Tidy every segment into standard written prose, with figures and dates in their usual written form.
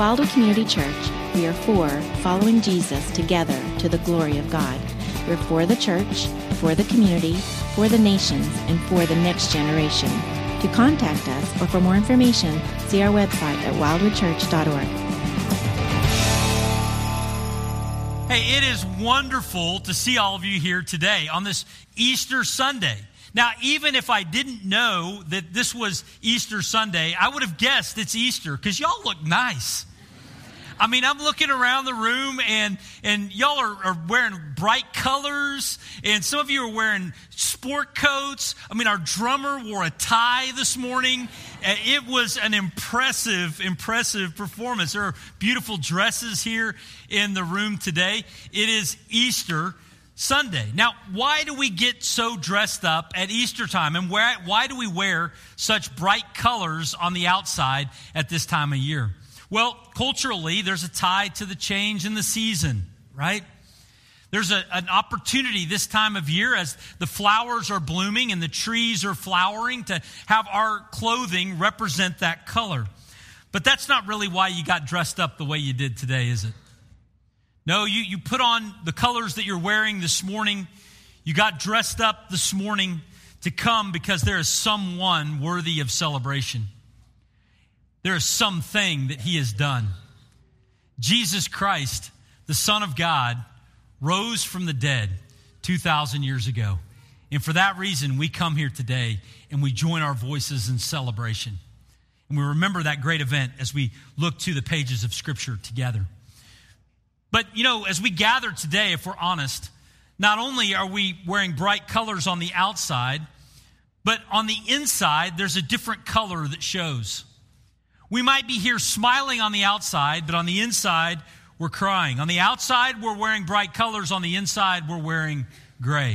Wildwood Community Church, we are for following Jesus together to the glory of God. We're for the church, for the community, for the nations, and for the next generation. To contact us or for more information, see our website at wildwoodchurch.org. Hey, it is wonderful to see all of you here today on this Easter Sunday. Now, even if I didn't know that this was Easter Sunday, I would have guessed it's Easter because y'all look nice. I mean, I'm looking around the room and y'all are wearing bright colors, and some of you are wearing sport coats. I mean, our drummer wore a tie this morning. It was an impressive performance. There are beautiful dresses here in the room today. It is Easter Sunday. Now, why do we get so dressed up at Easter time? And why do we wear such bright colors on the outside at this time of year? Well, culturally, there's a tie to the change in the season, right? There's an opportunity this time of year as the flowers are blooming and the trees are flowering to have our clothing represent that color. But that's not really why you got dressed up the way you did today, is it? No, you put on the colors that you're wearing this morning. You got dressed up this morning to come because there is someone worthy of celebration. There is something that he has done. Jesus Christ, the Son of God, rose from the dead 2,000 years ago. And for that reason, we come here today and we join our voices in celebration. And we remember that great event as we look to the pages of Scripture together. But, as we gather today, if we're honest, not only are we wearing bright colors on the outside, but on the inside, there's a different color that shows. We might be here smiling on the outside, but on the inside, we're crying. On the outside, we're wearing bright colors. On the inside, we're wearing gray.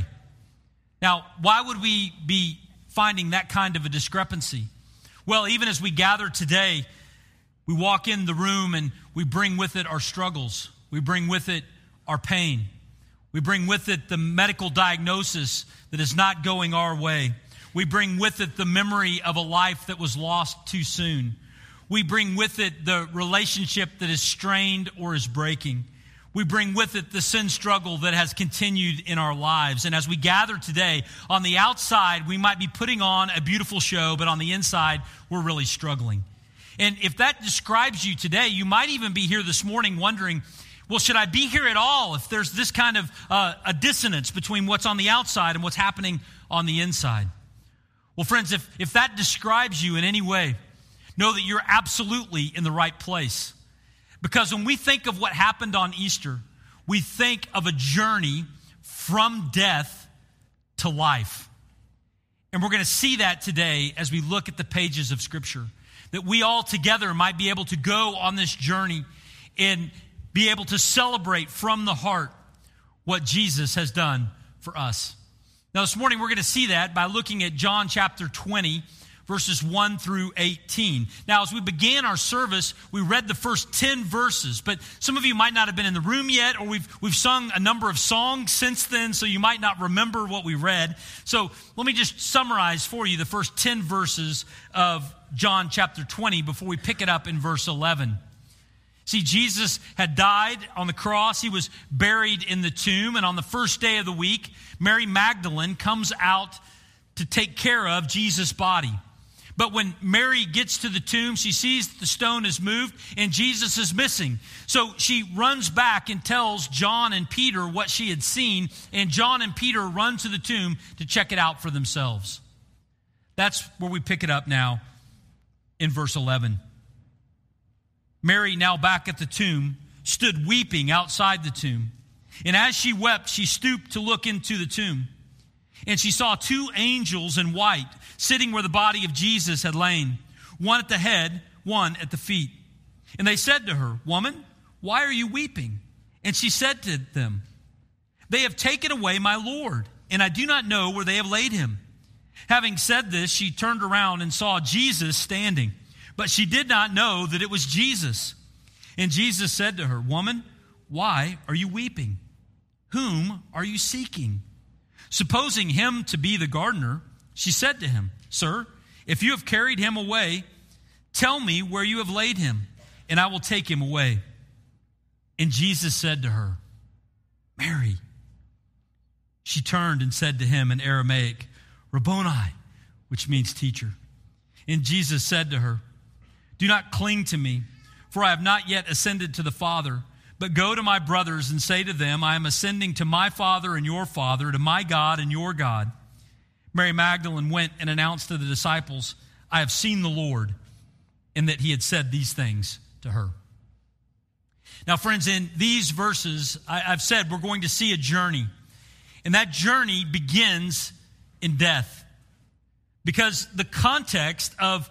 Now, why would we be finding that kind of a discrepancy? Well, even as we gather today, we walk in the room and we bring with it our struggles. We bring with it our pain. We bring with it the medical diagnosis that is not going our way. We bring with it the memory of a life that was lost too soon. We bring with it the relationship that is strained or is breaking. We bring with it the sin struggle that has continued in our lives. And as we gather today, on the outside, we might be putting on a beautiful show, but on the inside, we're really struggling. And if that describes you today, you might even be here this morning wondering, well, should I be here at all if there's this kind of a dissonance between what's on the outside and what's happening on the inside? Well, friends, if that describes you in any way, know that you're absolutely in the right place. Because when we think of what happened on Easter, we think of a journey from death to life. And we're going to see that today as we look at the pages of Scripture. That we all together might be able to go on this journey and be able to celebrate from the heart what Jesus has done for us. Now this morning we're going to see that by looking at John chapter 20, verses 1 through 18. Now, as we began our service, we read the first 10 verses, but some of you might not have been in the room yet, or we've sung a number of songs since then, so you might not remember what we read. So let me just summarize for you the first 10 verses of John chapter 20 before we pick it up in verse 11. See, Jesus had died on the cross. He was buried in the tomb, and on the first day of the week, Mary Magdalene comes out to take care of Jesus' body. But when Mary gets to the tomb, she sees that the stone is moved and Jesus is missing. So she runs back and tells John and Peter what she had seen, and John and Peter run to the tomb to check it out for themselves. That's where we pick it up now in verse 11. Mary, now back at the tomb, stood weeping outside the tomb. And as she wept, she stooped to look into the tomb. And she saw two angels in white sitting where the body of Jesus had lain, one at the head, one at the feet. And they said to her, "Woman, why are you weeping?" And she said to them, "They have taken away my Lord, and I do not know where they have laid him." Having said this, she turned around and saw Jesus standing, but she did not know that it was Jesus. And Jesus said to her, "Woman, why are you weeping? Whom are you seeking?" Supposing him to be the gardener, she said to him, "Sir, if you have carried him away, tell me where you have laid him, and I will take him away." And Jesus said to her, "Mary." She turned and said to him in Aramaic, "Rabboni," which means teacher. And Jesus said to her, "Do not cling to me, for I have not yet ascended to the Father, but go to my brothers and say to them, I am ascending to my Father and your Father, to my God and your God." Mary Magdalene went and announced to the disciples, "I have seen the Lord," and that he had said these things to her. Now, friends, in these verses, I've said we're going to see a journey. And that journey begins in death. Because the context of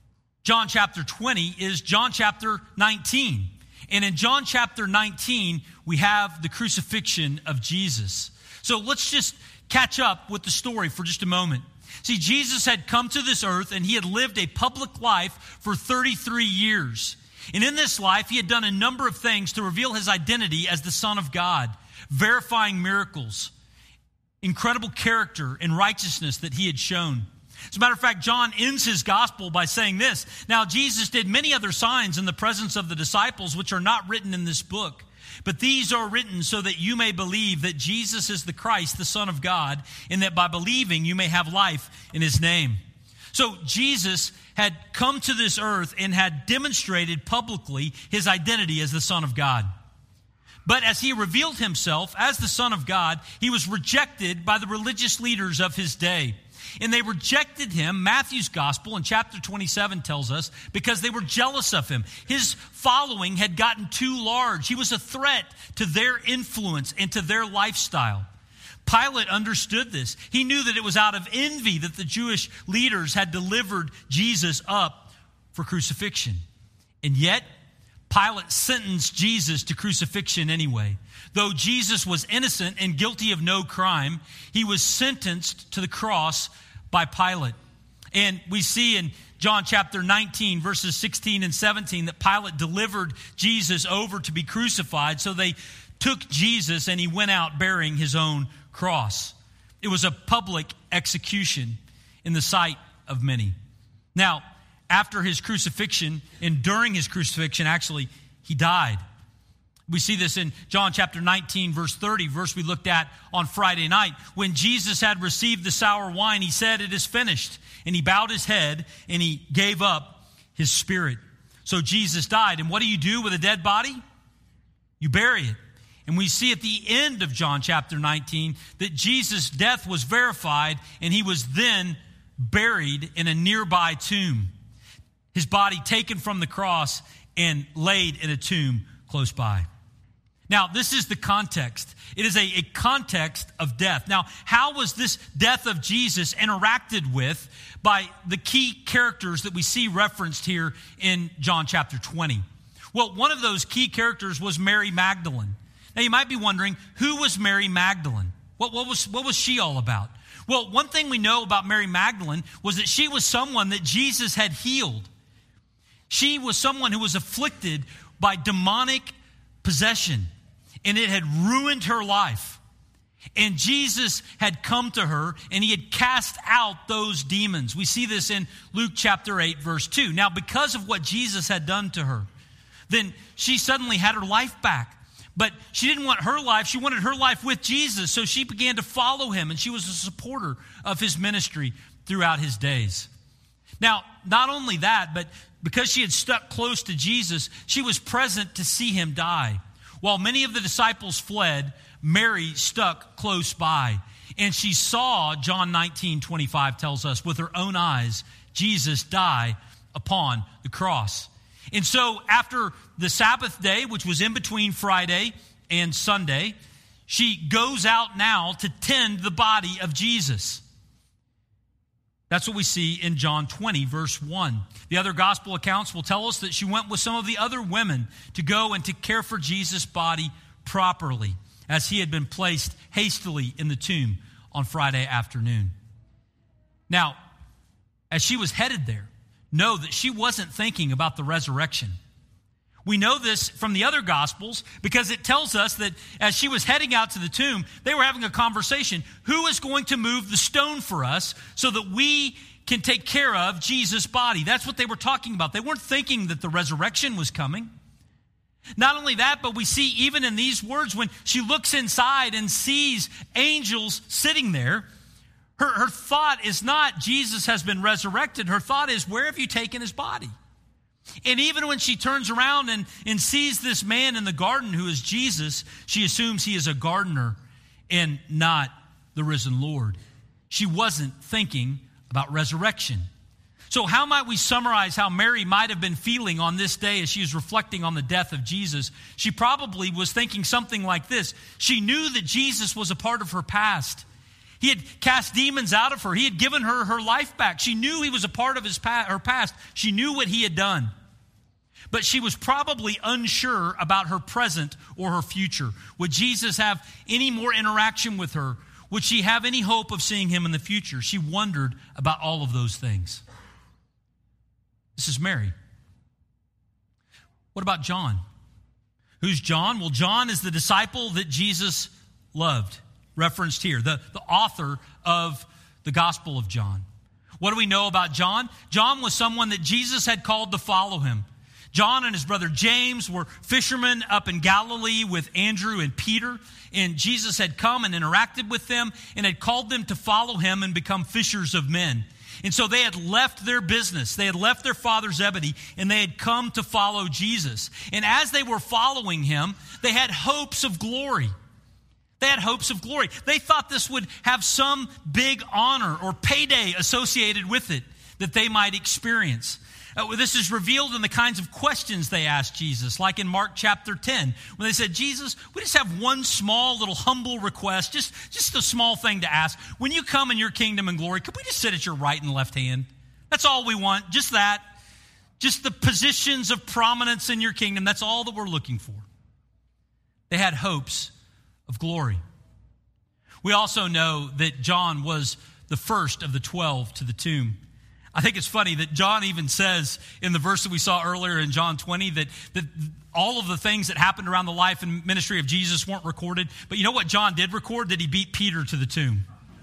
John chapter 20 is John chapter 19. And in John chapter 19, we have the crucifixion of Jesus. So let's just catch up with the story for just a moment. See, Jesus had come to this earth and he had lived a public life for 33 years. And in this life, he had done a number of things to reveal his identity as the Son of God, verifying miracles, incredible character and righteousness that he had shown. As a matter of fact, John ends his gospel by saying this, "Now Jesus did many other signs in the presence of the disciples, which are not written in this book. But these are written so that you may believe that Jesus is the Christ, the Son of God, and that by believing you may have life in his name." So Jesus had come to this earth and had demonstrated publicly his identity as the Son of God. But as he revealed himself as the Son of God, he was rejected by the religious leaders of his day. And they rejected him, Matthew's gospel in chapter 27 tells us, because they were jealous of him. His following had gotten too large. He was a threat to their influence and to their lifestyle. Pilate understood this. He knew that it was out of envy that the Jewish leaders had delivered Jesus up for crucifixion. And yet, Pilate sentenced Jesus to crucifixion anyway. Though Jesus was innocent and guilty of no crime, he was sentenced to the cross by Pilate. And we see in John chapter 19, verses 16 and 17, that Pilate delivered Jesus over to be crucified. So they took Jesus and he went out bearing his own cross. It was a public execution in the sight of many. Now, after his crucifixion, and during his crucifixion, actually, he died. We see this in John chapter 19, verse 30, verse we looked at on Friday night. When Jesus had received the sour wine, he said, "It is finished." And he bowed his head and he gave up his spirit. So Jesus died. And what do you do with a dead body? You bury it. And we see at the end of John chapter 19 that Jesus' death was verified and he was then buried in a nearby tomb. His body taken from the cross and laid in a tomb close by. Now, this is the context. It is a context of death. Now, how was this death of Jesus interacted with by the key characters that we see referenced here in John chapter 20? Well, one of those key characters was Mary Magdalene. Now, you might be wondering, who was Mary Magdalene? What was she all about? Well, one thing we know about Mary Magdalene was that she was someone that Jesus had healed. She was someone who was afflicted by demonic possession, and it had ruined her life. And Jesus had come to her, and he had cast out those demons. We see this in Luke chapter 8, verse 2. Now, because of what Jesus had done to her, then she suddenly had her life back. But she didn't want her life. She wanted her life with Jesus, so she began to follow him, and she was a supporter of his ministry throughout his days. Now, not only that, but because she had stuck close to Jesus, she was present to see him die. While many of the disciples fled, Mary stuck close by. And she saw, John 19:25 tells us, with her own eyes, Jesus die upon the cross. And so after the Sabbath day, which was in between Friday and Sunday, she goes out now to tend the body of Jesus. That's what we see in John 20, verse 1. The other gospel accounts will tell us that she went with some of the other women to go and to care for Jesus' body properly, as he had been placed hastily in the tomb on Friday afternoon. Now, as she was headed there, know that she wasn't thinking about the resurrection. We know this from the other Gospels because it tells us that as she was heading out to the tomb, they were having a conversation. Who is going to move the stone for us so that we can take care of Jesus' body. That's what they were talking about. They weren't thinking that the resurrection was coming. Not only that, but we see even in these words, when she looks inside and sees angels sitting there, her thought is not, Jesus has been resurrected. Her thought is, where have you taken his body? And even when she turns around and sees this man in the garden who is Jesus, she assumes he is a gardener and not the risen Lord. She wasn't thinking about resurrection. So how might we summarize how Mary might have been feeling on this day as she was reflecting on the death of Jesus? She probably was thinking something like this. She knew that Jesus was a part of her past. He had cast demons out of her. He had given her her life back. She knew he was a part of her past. She knew what he had done. But she was probably unsure about her present or her future. Would Jesus have any more interaction with her? Would she have any hope of seeing him in the future? She wondered about all of those things. This is Mary. What about John? Who's John? Well, John is the disciple that Jesus loved, referenced here, the author of the Gospel of John. What do we know about John? John was someone that Jesus had called to follow him. John and his brother James were fishermen up in Galilee with Andrew and Peter, and Jesus had come and interacted with them and had called them to follow him and become fishers of men. And so they had left their business. They had left their father Zebedee, and they had come to follow Jesus. And as they were following him, they had hopes of glory. They had hopes of glory. They thought this would have some big honor or payday associated with it that they might experience. This is revealed in the kinds of questions they asked Jesus, like in Mark chapter 10, when they said, Jesus, we just have one small little humble request, just a small thing to ask. When you come in your kingdom and glory, could we just sit at your right and left hand? That's all we want, just that. Just the positions of prominence in your kingdom. That's all that we're looking for. They had hopes of glory. We also know that John was the first of the 12 to the tomb. I think it's funny that John even says in the verse that we saw earlier in John 20 that all of the things that happened around the life and ministry of Jesus weren't recorded. But you know what John did record? That he beat Peter to the tomb.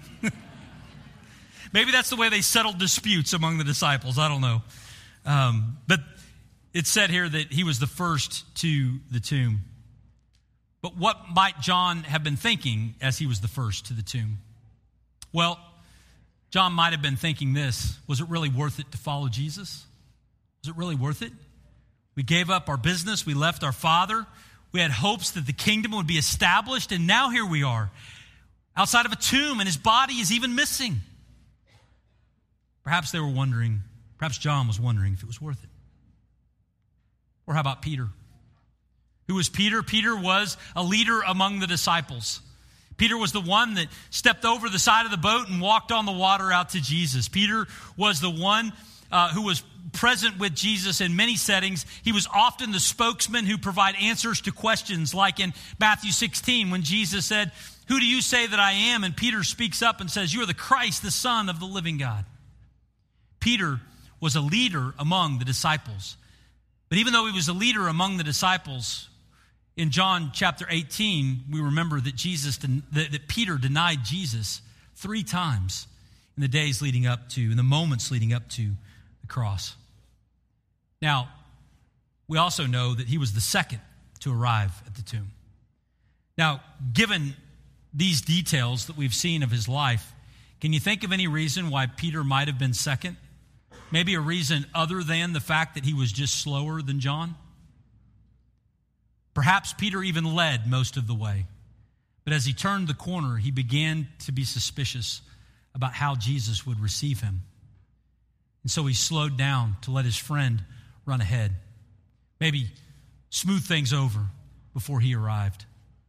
Maybe that's the way they settled disputes among the disciples. I don't know. But it's said here that he was the first to the tomb. But what might John have been thinking as he was the first to the tomb? Well, John might have been thinking this: was it really worth it to follow Jesus? Was it really worth it? We gave up our business. We left our father. We had hopes that the kingdom would be established. And now here we are outside of a tomb, and his body is even missing. Perhaps they were wondering, perhaps John was wondering if it was worth it. Or how about Peter? Who was Peter? Peter was a leader among the disciples. Peter was the one that stepped over the side of the boat and walked on the water out to Jesus. Peter was the one who was present with Jesus in many settings. He was often the spokesman who provided answers to questions, like in Matthew 16 when Jesus said, "Who do you say that I am?" And Peter speaks up and says, "You are the Christ, the Son of the living God." Peter was a leader among the disciples. But even though he was a leader among the disciples, in John chapter 18, we remember that that Peter denied Jesus 3 times in the days leading up to, in the moments leading up to the cross. Now, we also know that he was the second to arrive at the tomb. Now, given these details that we've seen of his life, can you think of any reason why Peter might have been second? Maybe a reason other than the fact that he was just slower than John? Perhaps Peter even led most of the way. But as he turned the corner, he began to be suspicious about how Jesus would receive him. And so he slowed down to let his friend run ahead. Maybe smooth things over before he arrived.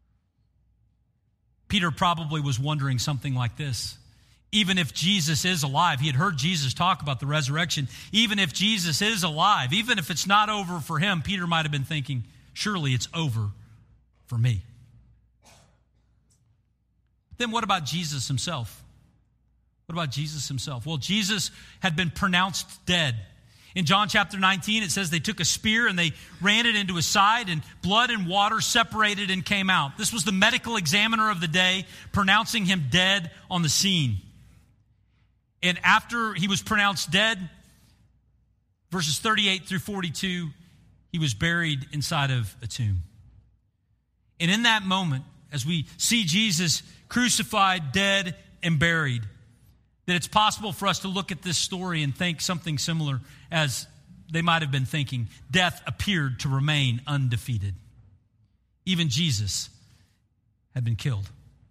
Peter probably was wondering something like this. Even if Jesus is alive, he had heard Jesus talk about the resurrection. Even if Jesus is alive, even if it's not over for him, Peter might have been thinking, surely it's over for me. Then what about Jesus himself? What about Jesus himself? Well, Jesus had been pronounced dead. In John chapter 19, it says they took a spear and they ran it into his side, and blood and water separated and came out. This was the medical examiner of the day pronouncing him dead on the scene. And after he was pronounced dead, verses 38 through 42, he was buried inside of a tomb. And in that moment, as we see Jesus crucified, dead, and buried, that it's possible for us to look at this story and think something similar as they might have been thinking. Death appeared to remain undefeated. Even Jesus had been killed.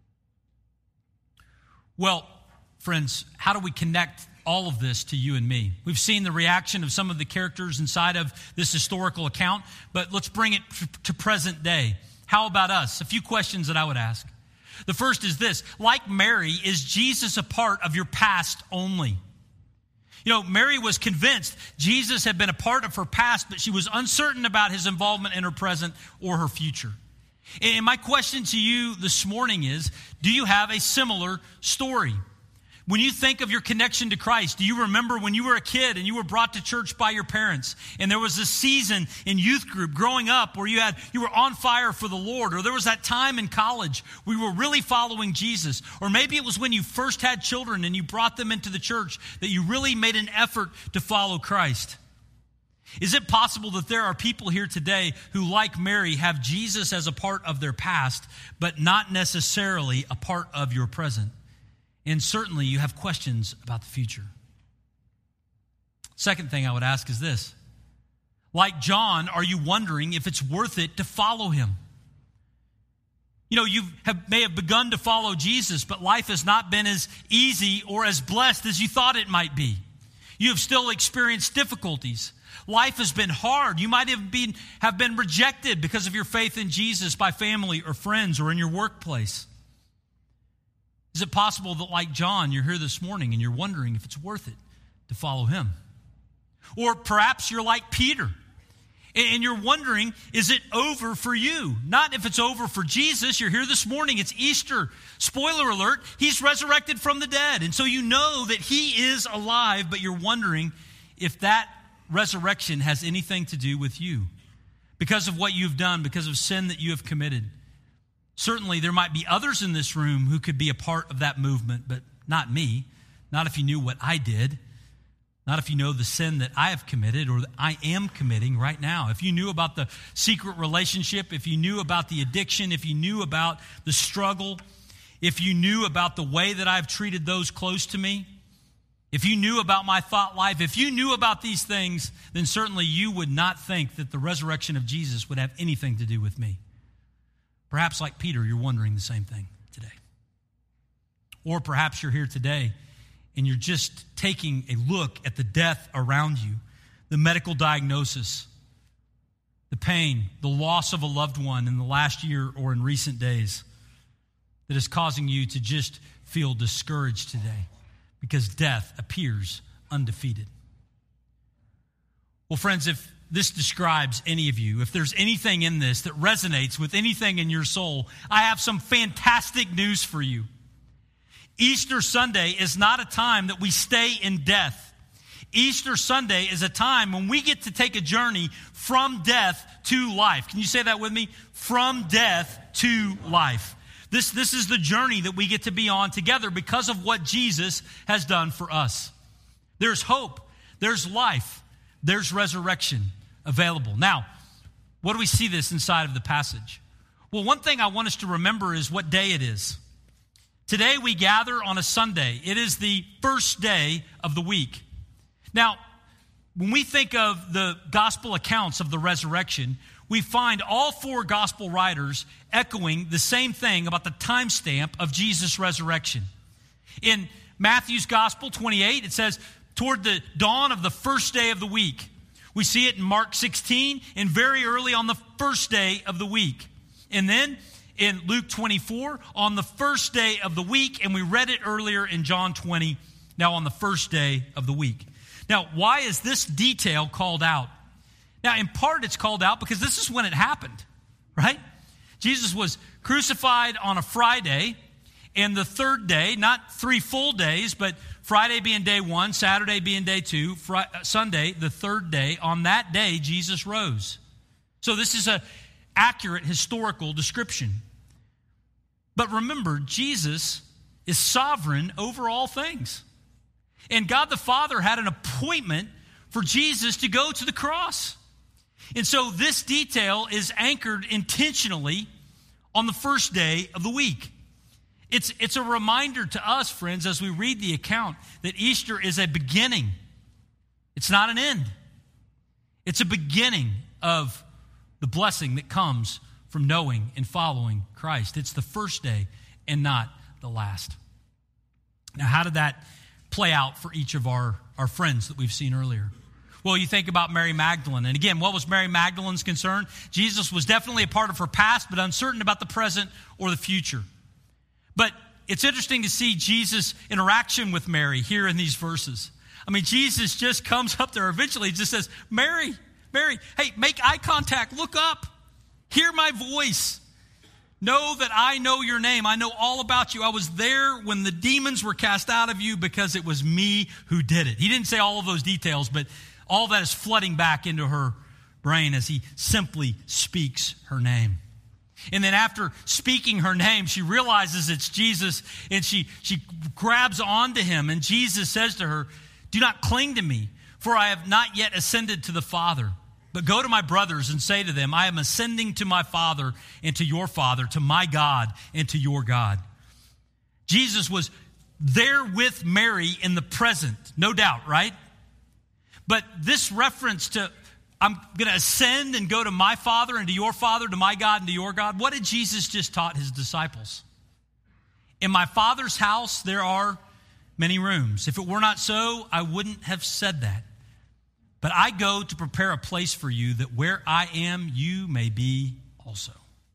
Well, friends, how do we connect all of this to you and me? We've seen the reaction of some of the characters inside of this historical account, but let's bring it to present day. How about us? A few questions that I would ask. The first is this: like Mary, is Jesus a part of your past only? You know, Mary was convinced Jesus had been a part of her past, but she was uncertain about his involvement in her present or her future. And my question to you this morning is, do you have a similar story? When you think of your connection to Christ, do you remember when you were a kid and you were brought to church by your parents, and there was a season in youth group growing up where you were on fire for the Lord, or there was that time in college where you were really following Jesus, or maybe it was when you first had children and you brought them into the church that you really made an effort to follow Christ? Is it possible that there are people here today who, like Mary, have Jesus as a part of their past, but not necessarily a part of your present? And certainly you have questions about the future. Second thing I would ask is this: like John, are you wondering if it's worth it to follow him? You know, may have begun to follow Jesus, but life has not been as easy or as blessed as you thought it might be. You have still experienced difficulties. Life has been hard. You might have been rejected because of your faith in Jesus by family or friends or in your workplace. Is it possible that, like John, you're here this morning and you're wondering if it's worth it to follow him? Or perhaps you're like Peter and you're wondering, is it over for you? Not if it's over for Jesus. You're here this morning. It's Easter. Spoiler alert, he's resurrected from the dead. And so you know that he is alive, but you're wondering if that resurrection has anything to do with you because of what you've done, because of sin that you have committed. Certainly, there might be others in this room who could be a part of that movement, but not me. Not if you knew what I did. Not if you know the sin that I have committed or that I am committing right now. If you knew about the secret relationship, if you knew about the addiction, if you knew about the struggle, if you knew about the way that I've treated those close to me, if you knew about my thought life, if you knew about these things, then certainly you would not think that the resurrection of Jesus would have anything to do with me. Perhaps like Peter, you're wondering the same thing today. Or perhaps you're here today and you're just taking a look at the death around you, the medical diagnosis, the pain, the loss of a loved one in the last year or in recent days that is causing you to just feel discouraged today because death appears undefeated. Well, friends, if this describes any of you, if there's anything in this that resonates with anything in your soul, I have some fantastic news for you. Easter Sunday is not a time that we stay in death. Easter Sunday is a time when we get to take a journey from death to life. Can you say that with me? From death to life. This is the journey that we get to be on together because of what Jesus has done for us. There's hope. There's life. There's resurrection available. Now, what do we see this inside of the passage? Well, one thing I want us to remember is what day it is. Today we gather on a Sunday. It is the first day of the week. Now, when we think of the gospel accounts of the resurrection, we find all four gospel writers echoing the same thing about the timestamp of Jesus' resurrection. In Matthew's gospel 28, it says, toward the dawn of the first day of the week. We see it in Mark 16 and very early on the first day of the week. And then in Luke 24 on the first day of the week, and we read it earlier in John 20, now on the first day of the week. Now, why is this detail called out? Now, in part it's called out because this is when it happened, right? Jesus was crucified on a Friday, and the third day, not 3 full days, but Friday being day 1, Saturday being day 2, Sunday, the third day, on that day, Jesus rose. So this is an accurate historical description. But remember, Jesus is sovereign over all things. And God the Father had an appointment for Jesus to go to the cross. And so this detail is anchored intentionally on the first day of the week. It's a reminder to us, friends, as we read the account, that Easter is a beginning. It's not an end. It's a beginning of the blessing that comes from knowing and following Christ. It's the first day and not the last. Now, how did that play out for each of our friends that we've seen earlier? Well, you think about Mary Magdalene. And again, what was Mary Magdalene's concern? Jesus was definitely a part of her past, but uncertain about the present or the future. But it's interesting to see Jesus' interaction with Mary here in these verses. I mean, Jesus just comes up there eventually, just says, Mary, hey, make eye contact, look up, hear my voice. Know that I know your name. I know all about you. I was there when the demons were cast out of you because it was me who did it. He didn't say all of those details, but all that is flooding back into her brain as he simply speaks her name. And then after speaking her name, she realizes it's Jesus, and she grabs onto him, and Jesus says to her, do not cling to me, for I have not yet ascended to the Father. But go to my brothers and say to them, I am ascending to my Father and to your Father, to my God and to your God. Jesus was there with Mary in the present, no doubt, right? But this reference to, I'm going to ascend and go to my Father and to your Father, to my God and to your God. What did Jesus just taught his disciples? In my Father's house, there are many rooms. If it were not so, I wouldn't have said that. But I go to prepare a place for you, that where I am, you may be also.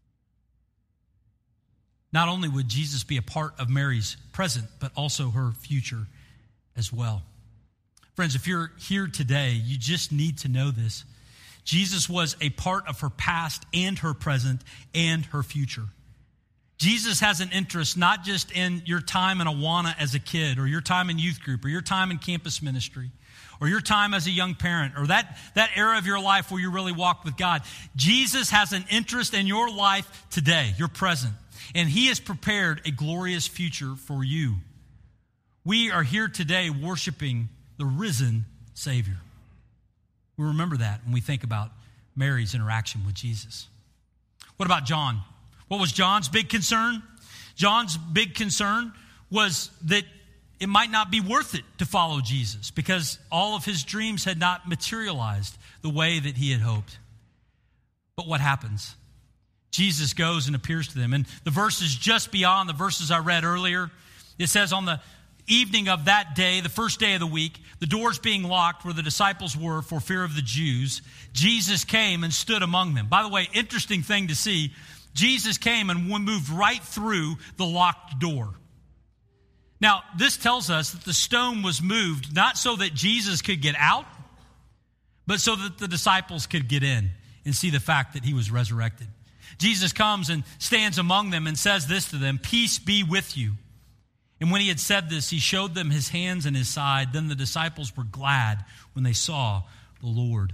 Not only would Jesus be a part of Mary's present, but also her future as well. Friends, if you're here today, you just need to know this. Jesus was a part of her past and her present and her future. Jesus has an interest not just in your time in Awana as a kid, or your time in youth group, or your time in campus ministry, or your time as a young parent, or that era of your life where you really walked with God. Jesus has an interest in your life today, your present, and he has prepared a glorious future for you. We are here today worshiping the risen Savior. We remember that when we think about Mary's interaction with Jesus. What about John? What was John's big concern? John's big concern was that it might not be worth it to follow Jesus because all of his dreams had not materialized the way that he had hoped. But what happens? Jesus goes and appears to them. And the verses just beyond the verses I read earlier, it says on the evening of that day, the first day of the week, the doors being locked where the disciples were for fear of the Jews, Jesus came and stood among them. By the way, interesting thing to see, Jesus came and moved right through the locked door. Now, this tells us that the stone was moved not so that Jesus could get out, but so that the disciples could get in and see the fact that he was resurrected. Jesus comes and stands among them and says this to them, peace be with you. And when he had said this, he showed them his hands and his side. Then the disciples were glad when they saw the Lord.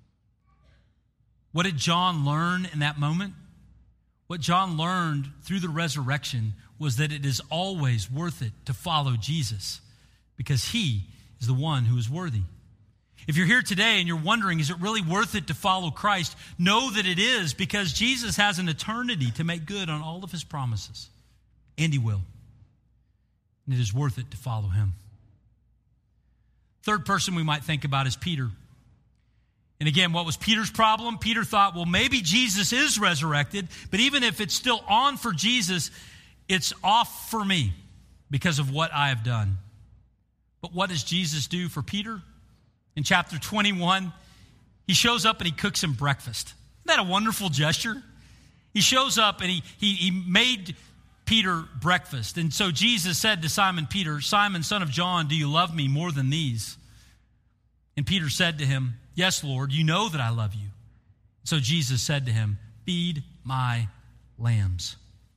What did John learn in that moment? What John learned through the resurrection was that it is always worth it to follow Jesus because he is the one who is worthy. If you're here today and you're wondering, is it really worth it to follow Christ? Know that it is, because Jesus has an eternity to make good on all of his promises. And he will. And it is worth it to follow him. Third person we might think about is Peter. And again, what was Peter's problem? Peter thought, well, maybe Jesus is resurrected, but even if it's still on for Jesus, it's off for me because of what I have done. But what does Jesus do for Peter? In chapter 21, he shows up and he cooks him breakfast. Isn't that a wonderful gesture? He shows up and he made Peter breakfast. And so Jesus said to Simon Peter, Simon, son of John, do you love me more than these? And Peter said to him, yes, Lord, you know that I love you. So Jesus said to him, feed my lambs.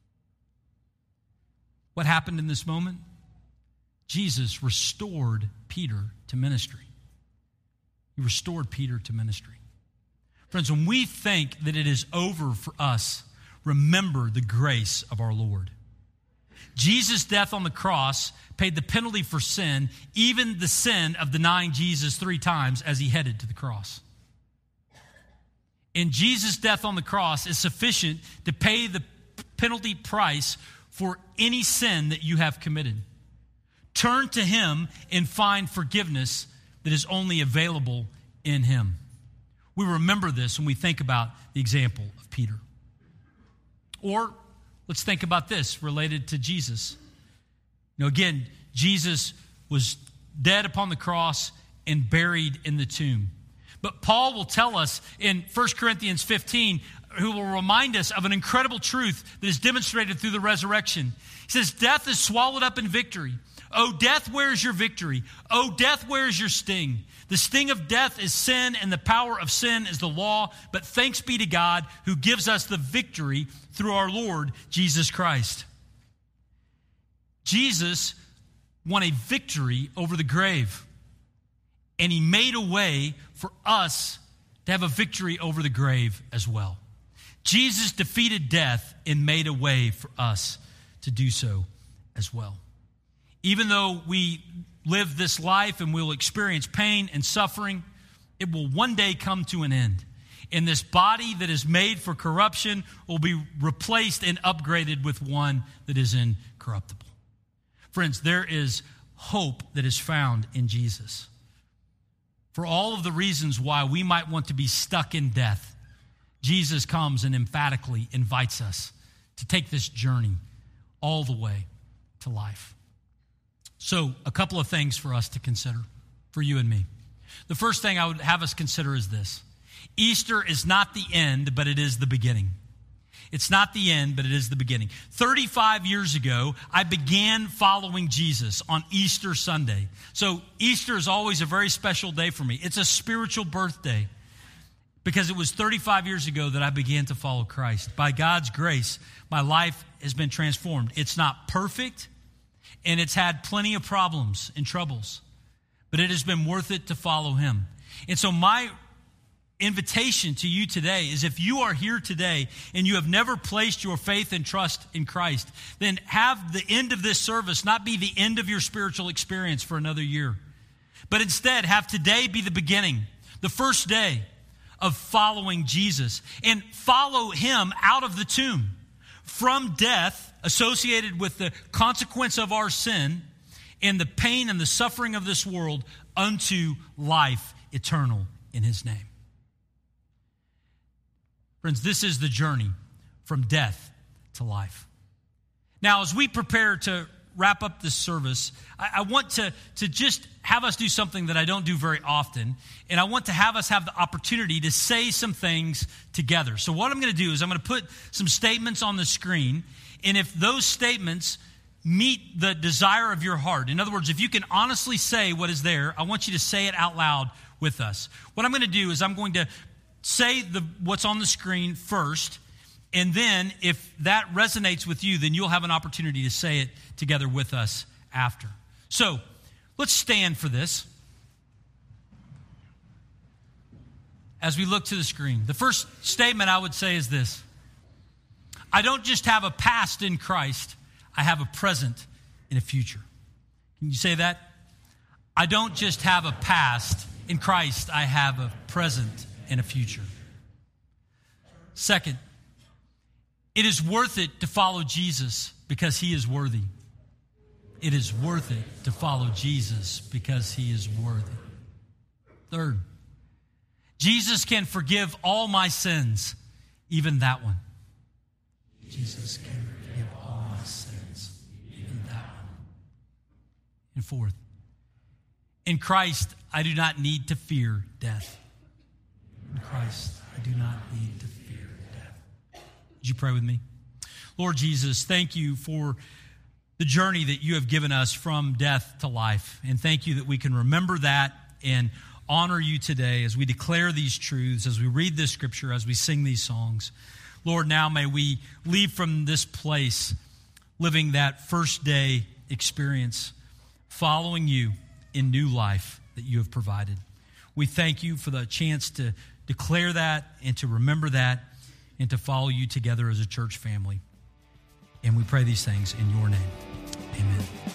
What happened in this moment? Jesus restored Peter to ministry. He restored Peter to ministry. Friends, when we think that it is over for us, remember the grace of our Lord. Jesus' death on the cross paid the penalty for sin, even the sin of denying Jesus 3 times as he headed to the cross. And Jesus' death on the cross is sufficient to pay the penalty price for any sin that you have committed. Turn to him and find forgiveness that is only available in him. We remember this when we think about the example of Peter. Or let's think about this related to Jesus. Again, Jesus was dead upon the cross and buried in the tomb. But Paul will tell us in 1 Corinthians 15, who will remind us of an incredible truth that is demonstrated through the resurrection. He says, death is swallowed up in victory. Oh, death, where is your victory? Oh, death, where is your sting? The sting of death is sin, and the power of sin is the law. But thanks be to God who gives us the victory through our Lord Jesus Christ. Jesus won a victory over the grave, and he made a way for us to have a victory over the grave as well. Jesus defeated death and made a way for us to do so as well. Even though we live this life and we'll experience pain and suffering, it will one day come to an end. And this body that is made for corruption will be replaced and upgraded with one that is incorruptible. Friends, there is hope that is found in Jesus. For all of the reasons why we might want to be stuck in death, Jesus comes and emphatically invites us to take this journey all the way to life. So, a couple of things for us to consider, for you and me. The first thing I would have us consider is this. Easter is not the end, but it is the beginning. It's not the end, but it is the beginning. 35 years ago, I began following Jesus on Easter Sunday. So Easter is always a very special day for me. It's a spiritual birthday because it was 35 years ago that I began to follow Christ. By God's grace, my life has been transformed. It's not perfect, and it's had plenty of problems and troubles, but it has been worth it to follow him. And so my invitation to you today is, if you are here today and you have never placed your faith and trust in Christ, then have the end of this service not be the end of your spiritual experience for another year, but instead have today be the beginning, the first day of following Jesus, and follow him out of the tomb, from death associated with the consequence of our sin and the pain and the suffering of this world, unto life eternal in his name. Friends, this is the journey from death to life. Now, as we prepare to wrap up this service, I want to just have us do something that I don't do very often, and I want to have us have the opportunity to say some things together. So what I'm going to do is I'm going to put some statements on the screen, and if those statements meet the desire of your heart, in other words, if you can honestly say what is there, I want you to say it out loud with us. What I'm going to do is I'm going to say what's on the screen first, and then if that resonates with you, then you'll have an opportunity to say it together with us after. So let's stand for this as we look to the screen. The first statement I would say is this: I don't just have a past in Christ, I have a present and a future. Can you say that? I don't just have a past in Christ, I have a present and a future. Second, it is worth it to follow Jesus because he is worthy. It is worth it to follow Jesus because he is worthy. Third, Jesus can forgive all my sins, even that one. Jesus can forgive all my sins, even that one. And fourth, in Christ, I do not need to fear death. In Christ, I do not need to fear death. Would you pray with me? Lord Jesus, thank you for the journey that you have given us from death to life. And thank you that we can remember that and honor you today as we declare these truths, as we read this scripture, as we sing these songs. Lord, now may we leave from this place living that first day experience, following you in new life that you have provided. We thank you for the chance to declare that and to remember that and to follow you together as a church family. And we pray these things in your name. Amen.